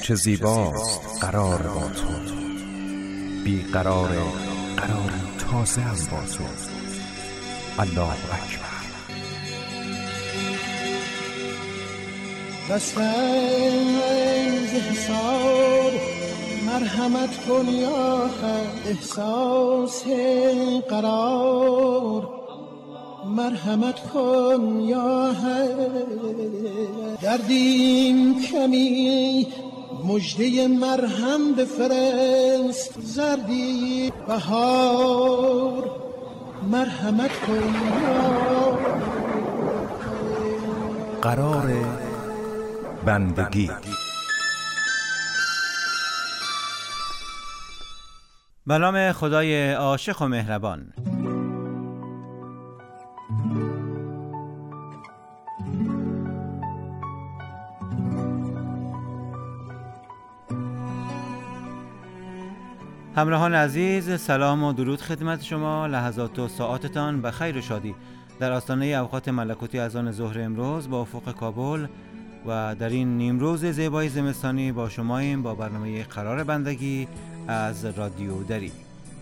چه زیباست قرار با تو، بی قرار قراری تازه هم با تو. الله اکبر. دستنز حساب مرحمت کن یا حد، احساس قرار مرحمت کن یا حد. دردیم کمی مژده مرهم بفرست، زردی بهار مرحمت کن یا حد. قرار بندگی. به نام خدای عاشق و مهربان. همراهان عزیز، سلام و درود خدمت شما. لحظات و ساعاتتان به خیر و شادی در آستانه اوقات ملکوتی از آن ظهر امروز با افق کابل و در این نیمروز زیبای زمستانی با شماییم با برنامه قرار بندگی از رادیو دری.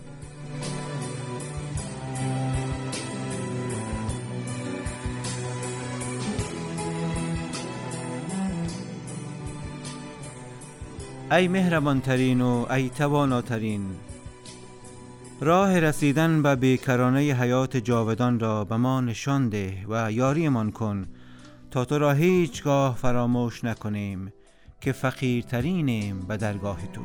ای مهربانترین و ای تواناترین، راه رسیدن به بیکرانه حیات جاودان را به ما نشان ده و یاریمان کن تا تو را هیچگاه فراموش نکنیم که فقیرترینیم به درگاه تو.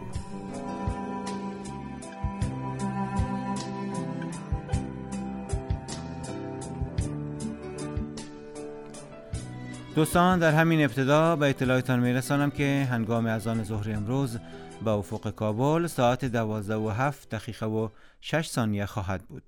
دوستان، در همین ابتدا به اطلاعتان میرسانم که هنگام اذان ظهر امروز به افق کابل ساعت 12:07:06 خواهد بود.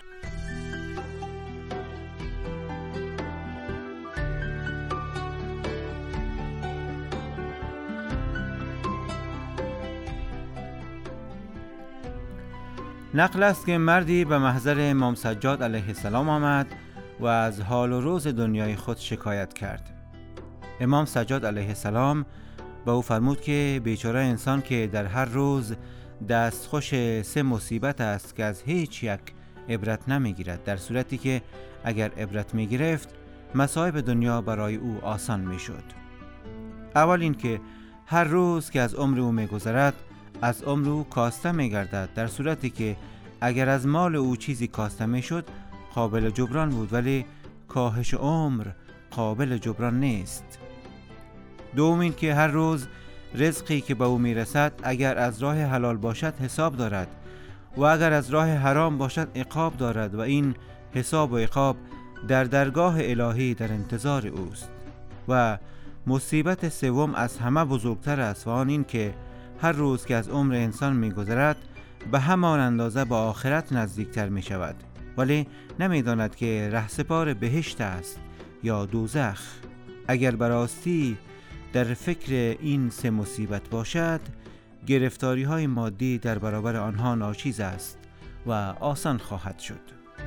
نقل است که مردی به محضر امام سجاد علیه السلام آمد و از حال و روز دنیای خود شکایت کرد. امام سجاد علیه السلام به او فرمود که بیچاره انسان که در هر روز دستخوش 3 مصیبت است که از هیچ یک عبرت نمیگیرد، در صورتی که اگر عبرت میگرفت مصائب دنیا برای او آسان میشد. اول این که هر روز که از عمر او میگذرد از عمر او کاسته میگردد، در صورتی که اگر از مال او چیزی کاسته میشد قابل جبران بود، ولی کاهش عمر قابل جبران نیست. دوم این که هر روز رزقی که به او میرسد اگر از راه حلال باشد حساب دارد و اگر از راه حرام باشد عقاب دارد و این حساب و عقاب در درگاه الهی در انتظار اوست. و مصیبت سوم از همه بزرگتر است و آن این که هر روز که از عمر انسان میگذرد به همان اندازه به آخرت نزدیکتر می شود، ولی نمیداند که رهسپار بهشت است یا دوزخ. اگر براستی در فکر این 3 مصیبت باشد، گرفتاری های مادی در برابر آنها ناچیز است و آسان خواهد شد.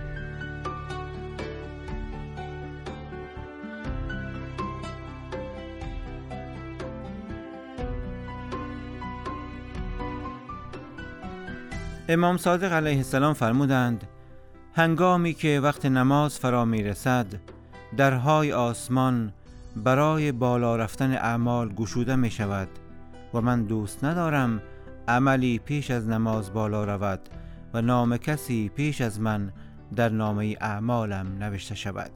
امام صادق علیه السلام فرمودند: هنگامی که وقت نماز فرا می رسد درهای آسمان برای بالا رفتن اعمال گشوده می شود و من دوست ندارم عملی پیش از نماز بالا رود و نام کسی پیش از من در نامه اعمالم نوشته شود.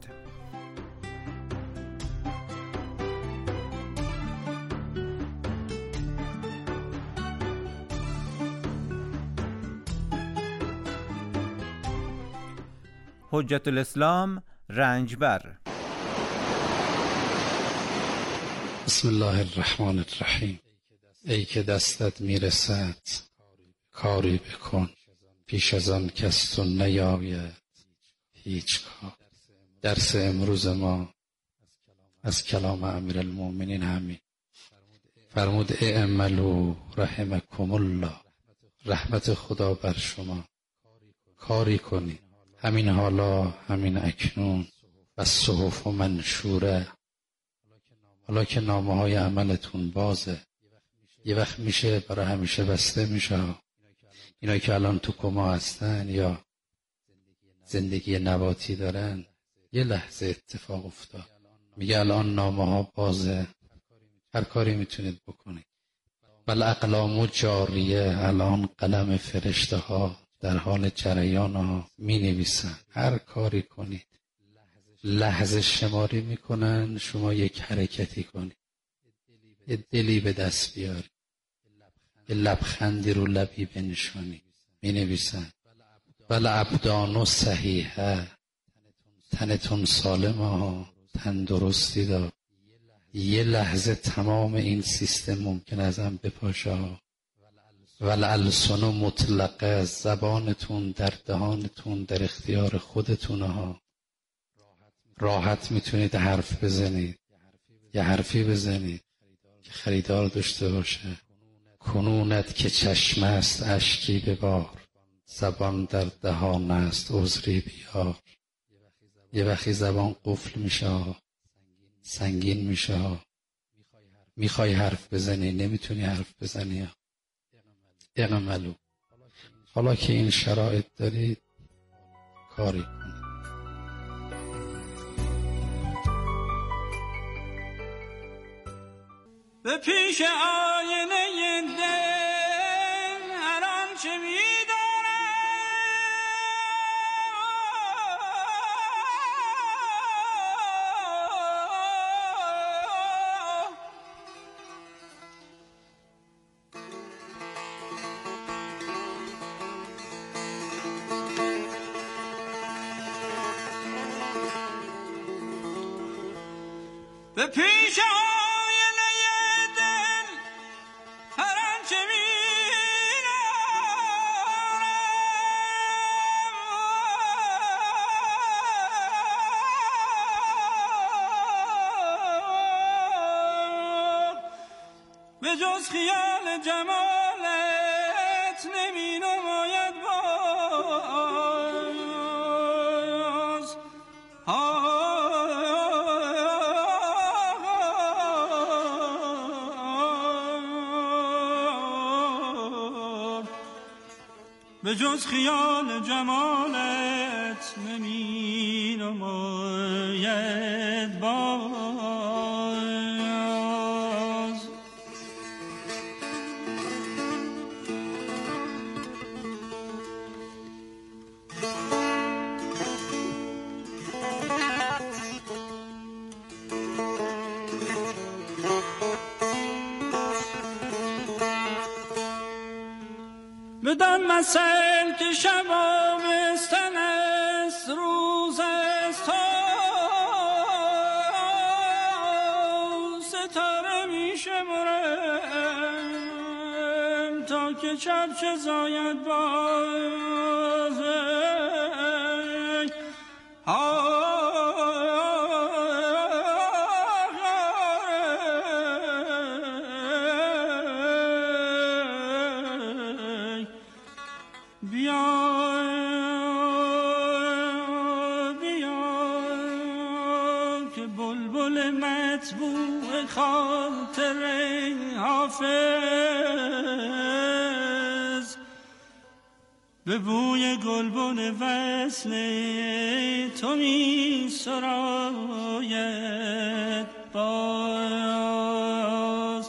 حجت الاسلام رنجبر. بسم الله الرحمن الرحیم. ای که دستت میرسد کاری بکن، پیش از آن کس تو نیاید هیچ کار. درس امروز ما از کلام امیرالمومنین همین. فرمود اعملوا رحمکم الله، رحمت خدا بر شما. کاری کنید همین حالا، همین اکنون، و صحف منشوره. حالا که نامه های عملتون بازه، یه وقت میشه برای همیشه بسته میشه. اینا که الان تو کما هستن یا زندگی نباتی دارن، یه لحظه اتفاق افتاد، میگه الان نامه ها بازه، هر کاری میتونید بکنید. بل اقلام جاریه، الان قلم فرشته ها در حال جریان ها می نویسن، هر کاری کنید. لحظه شماری میکنن، شما یک حرکتی کنید، یه دلی به دست بیاری، یه لبخندی رو لبی بنشانی. می نویسن بل ابدانو صحیحه، تنتون سالمه ها، تندرستی دار. یه لحظه تمام این سیستم ممکن ازم بپاشه ها. والالسن مطلقه، زبانتون در دهانتون در اختیار خودتونه ها. راحت میتونید حرف بزنید، یه حرفی بزنید که خریدار داشته باشه. کنونت که چشم است اشکی ببار، زبان در دهان است عذری بیار. یه وقتی زبان قفل میشه، سنگین میشه، میخوای حرف بزنی نمیتونی حرف بزنی. اعملوا، حالا که این شرایط دارید کاری کنید. به پیش آینه دل هر آنچه به پیش آینه دل هر آنچه می‌دارم به جز خیال جمالت نمی نماید باز. به جز خیال جمالت نمی نماید باز. بدان مثل که شب آبستن است روز است تا ستاره می شمرم تا که چه زاید باز. مطبوع خاطر حافظ به بوی گلبن وصل تو می سراید باز.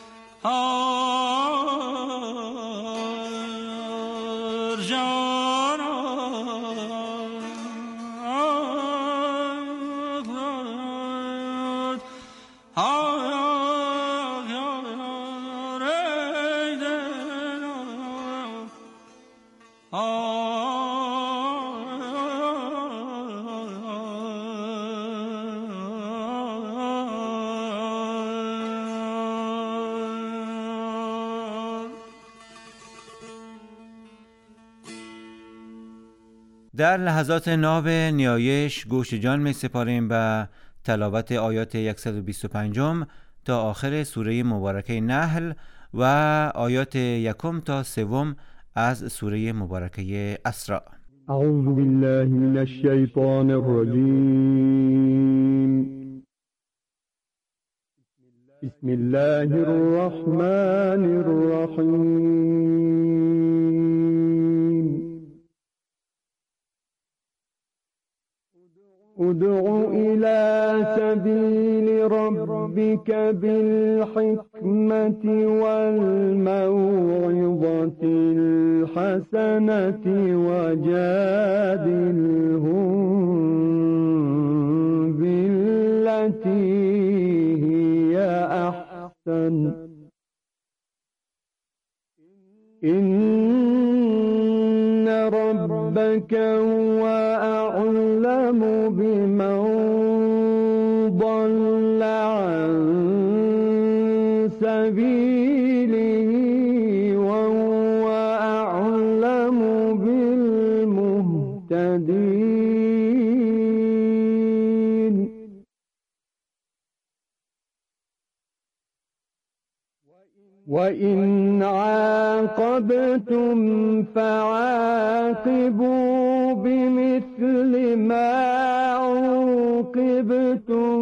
در لحظات ناب نیایش گوش جان می سپاریم به تلاوت آیات 125 تا آخر سوره مبارکه نحل و آیات 1 تا 3 از سوره مبارکه اسراء. اعوذ بالله من الشیطان الرجیم. بسم الله الرحمن الرحيم ادع إلى سبيل ربك بالحكمة والموعظة الحسنة وجادلهم بالتي هي أحسن إن ربك هو أعلم بمن ضل عن سبيله وهو أعلم بالمهتدين وإن عاقبتم فعاقبوا بمثل ما عوقبتم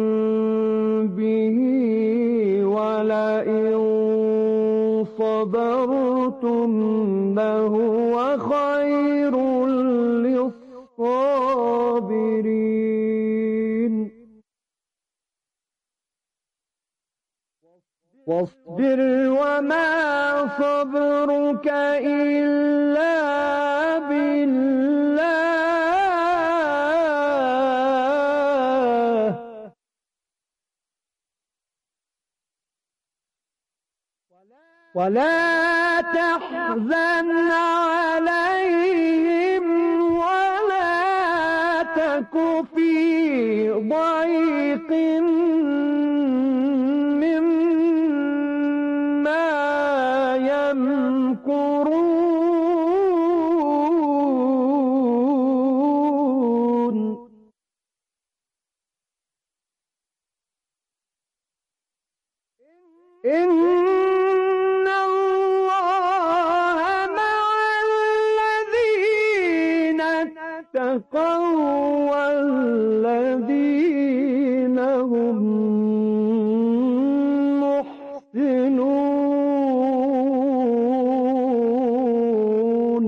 به ولئن صبرتم لهو خير للصابرين واصبر وما صبرك إلا بالله ولا تحزن عليهم ولا تك في ضيق يمكرون إن الله مع الذين اتقوا والذين هم محسنون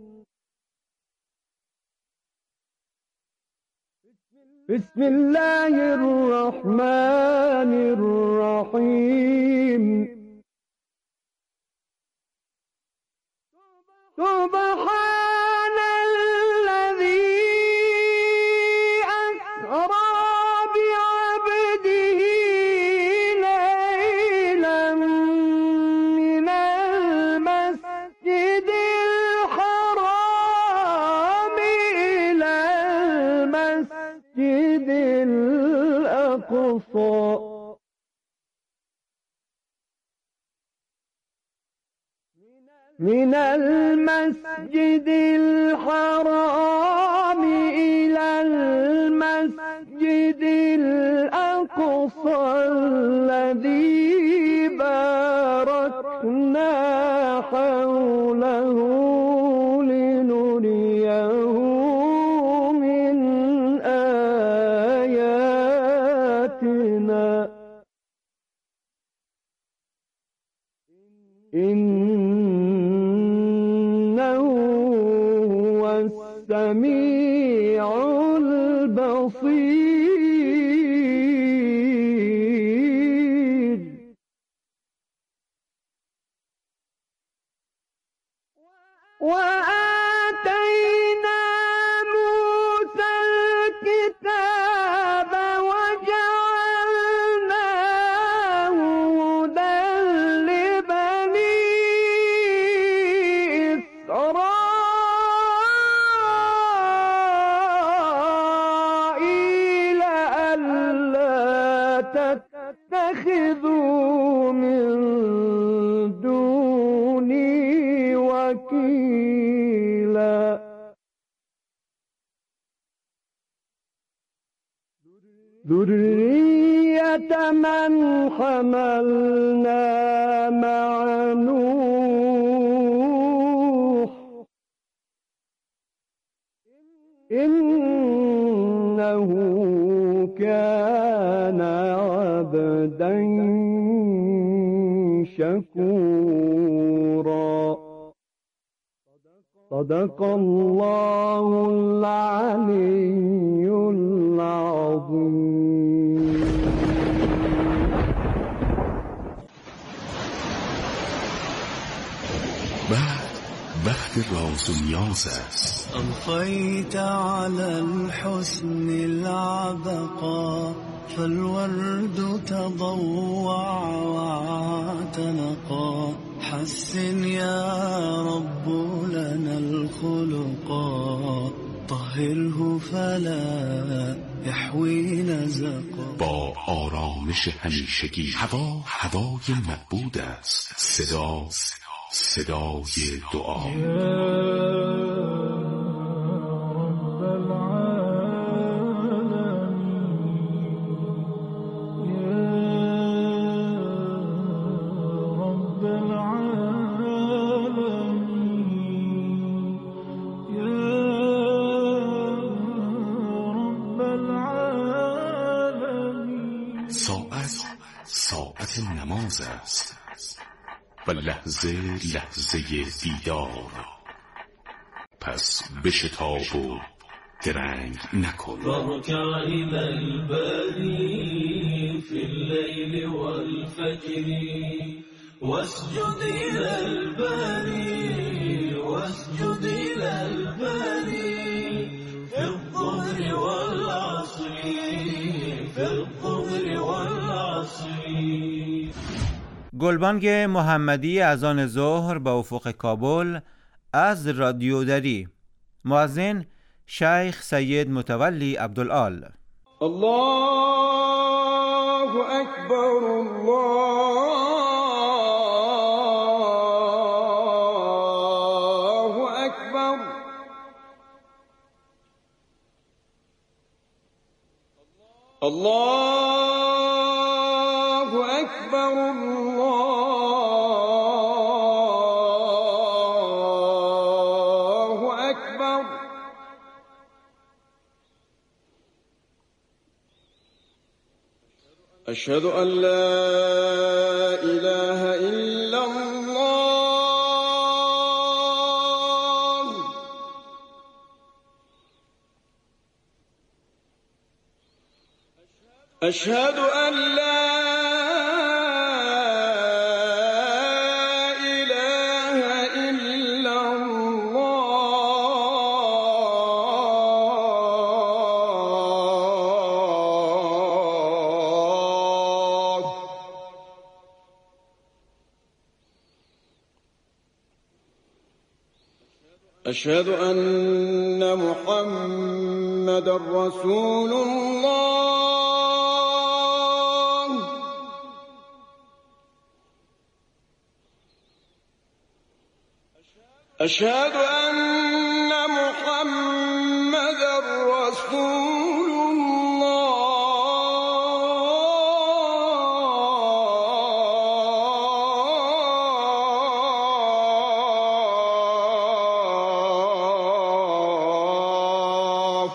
بسم الله الرحمن الرحيم سبحان الذي أسرى بعبده ليلا من المسجد الحرام إلى المسجد الأقصى من المسجد الحرام إلى المسجد الأقصى الذي باركنا حوله لنريه من آياتنا إنه هو السميع البصير وآتينا موسى الكتاب وجعلناه هدى لبني إسرائيل ألا تتخذوا من دوني وكيلا ذرية من حملنا مع نوح إنه كان عبدا شكورا. صدق الله العلي العظيم. وقت راز و نیاز است. أضفيت على الحسن العبقى فالورد تضوع واعتنقا. حسن يا رب لنا الخلقا طهره فلا يحوي نزقا. با آرامش همیشگی هوای معبود است. صدای دعا. ساعت نماز است و لحظه دیدار. پس بشتاب و درنگ نکن. فاركع إلى الباري في الليل والفجر واسجد إلى الباري واسجد إلى الباري في الظهر والعصر في الظهر والعصر. گلبانگ محمدی اذان ظهر با افق کابل از رادیو دری. مؤذن شیخ سید متولی عبدالآل. الله اکبر الله اکبر. الله اکبر الله اکبر. اشهد ان لا اله الا الله. اشهد ان لا اله الا الله. اشهد ان محمد رسول الله. أشهد أن محمد رسول الله.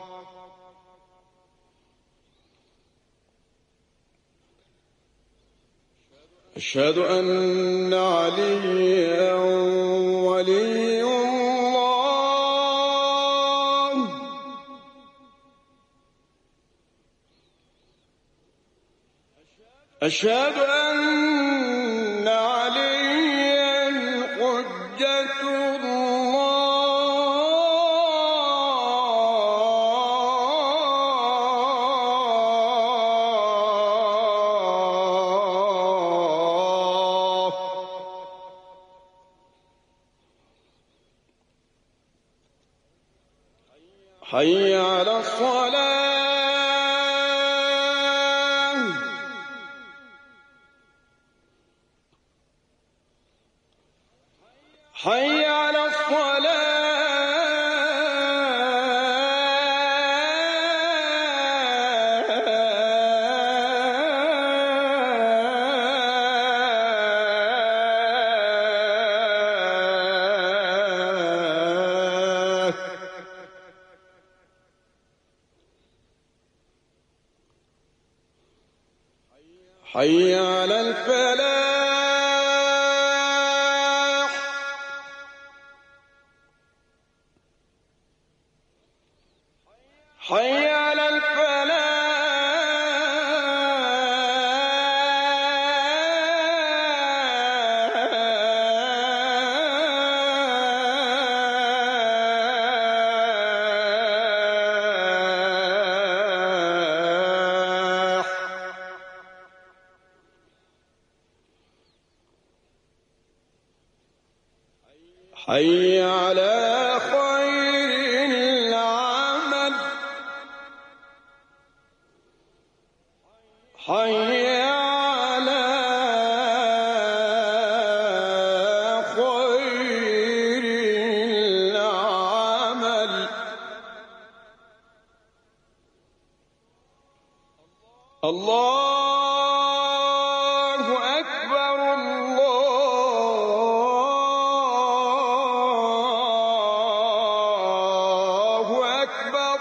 أشهد أن عليا ولي الله. أشهد أن عليا حجة الله. حي على الصلاة. حي على الصلاة. حي على الفلاح حي على حي على خير العمل حي على خير العمل الله أكبر الله أكبر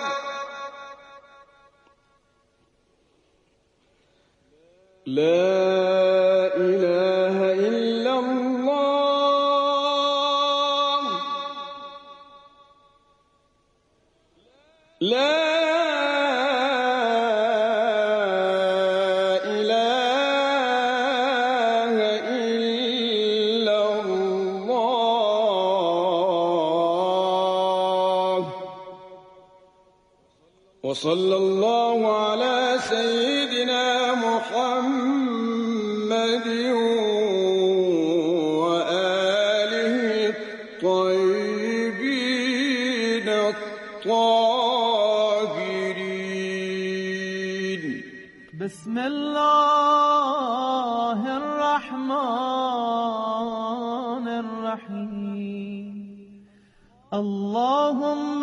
لا إله إلا الله لا إله إلا الله وصلى الله على سيدنا محمد وآله الطيبين الطاهرين. بسم الله الرحمن الرحيم. اللهم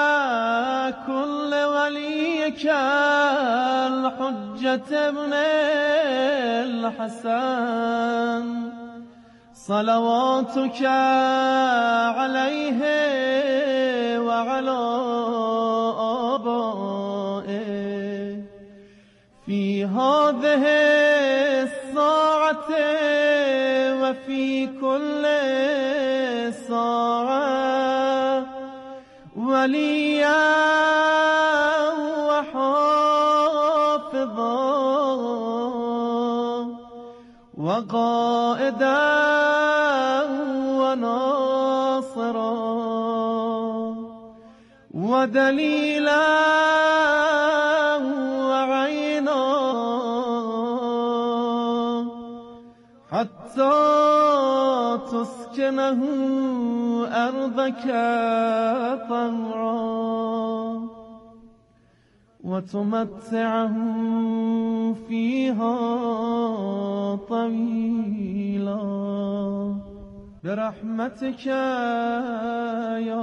كن لوليك الحجة ابن الحسن صلواتك عليه وعلى آبائه في هذه الساعة وفي كل ساعة وليا وحافظا وقائدا وناصرا ودليلا وعينا حتى تسكنه أرضك طوعا وتمتعه فيها طويلا برحمتك يا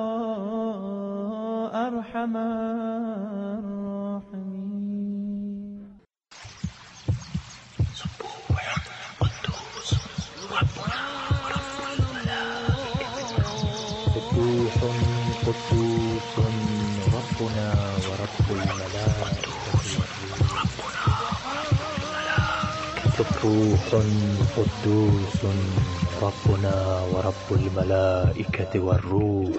أرحم الراحمين. سبوح قدوس ربنا ورب الملائكة سبوح قدوس ربنا ورب الملائكة سبوح قدوس ربنا ورب الملائكة والروح.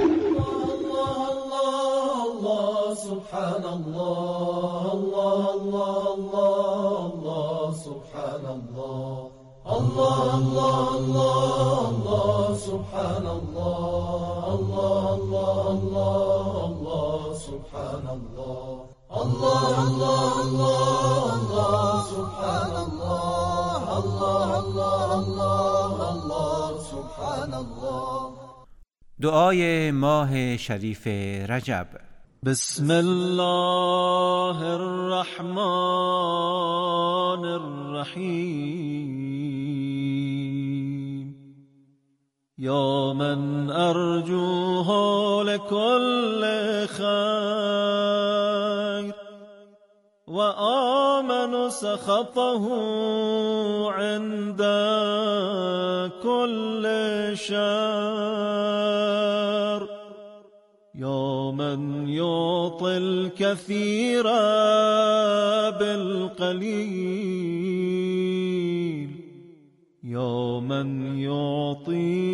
الله سبحان الله الله الله الله الله سبحان الله الله الله الله الله سبحان الله الله الله الله الله سبحان الله الله الله الله الله سبحان الله الله الله الله الله سبحان الله. دعای ماه شریف رجب. بسم الله الرحمن الرحيم. يا من أرجوها لكل خير وآمن سخطه عند كل شر. يا من يعطي الكثير بالقليل من يعطي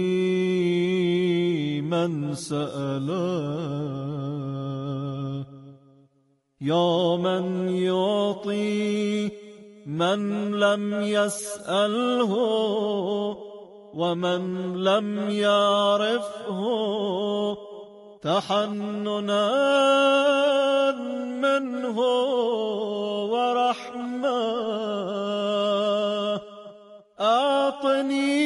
من سأله يا من يعطي من لم يسأله ومن لم يعرفه تحننا منه ورحمة أعطني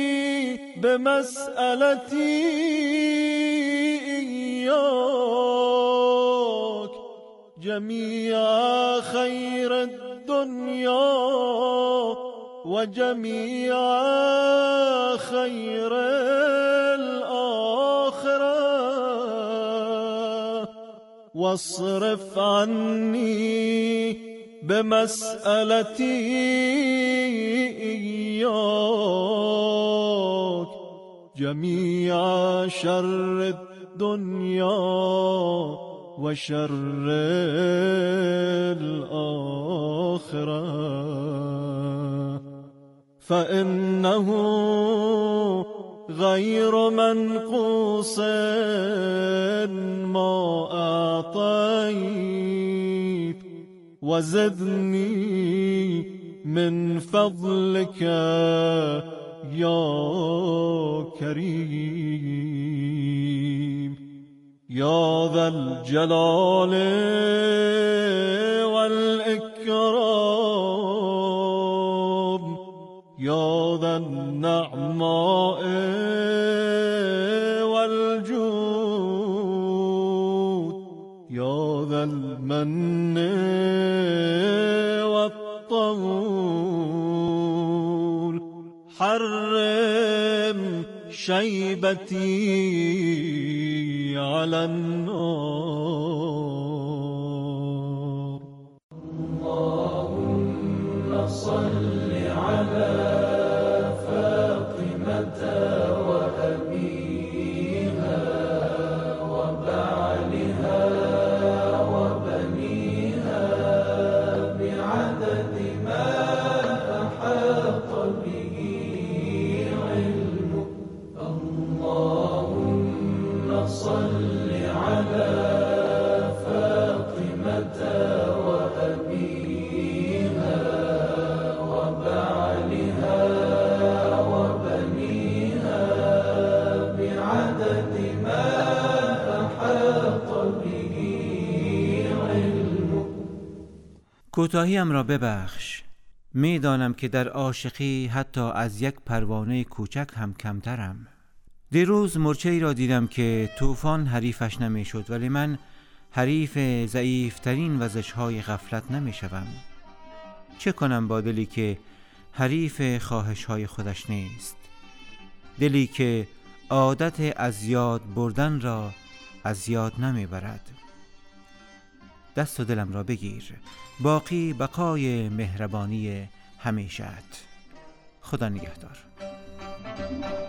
بمسألتي إياك جميع خير الدنيا وجميع خير الآخرة واصرف عني بمسألتي إياك جميع شر الدنيا وشر الآخرة فإنه غير منقوص ما أعطيت وزدني من فضلك يا كريم يا ذا الجلال والإكرام يا ذا النعماء والجود يا ذا المن والطول حرم شيبتي على النار اللهم صل على فاطمة وأبيها وبعلها وبنيها بعدد ما أحاط به علمك اللهم صل على فاطمة وأبيها وبعلها وبنيها بعدد ما أحاط به علمك. کوتاهیم را ببخش. می دانم که در عاشقی حتی از یک پروانه کوچک هم کمترم. دیروز مرچه‌ای را دیدم که طوفان حریفش نمی شد، ولی من حریف ضعیفترین وزش‌های غفلت نمی شوم. چه کنم با دلی که حریف خواهش‌های خودش نیست؟ دلی که عادت از یاد بردن را از یاد نمی برد. دست و دلم را بگیر. باقی بقای مهربانی همیشه‌ات. خدا نگهدار.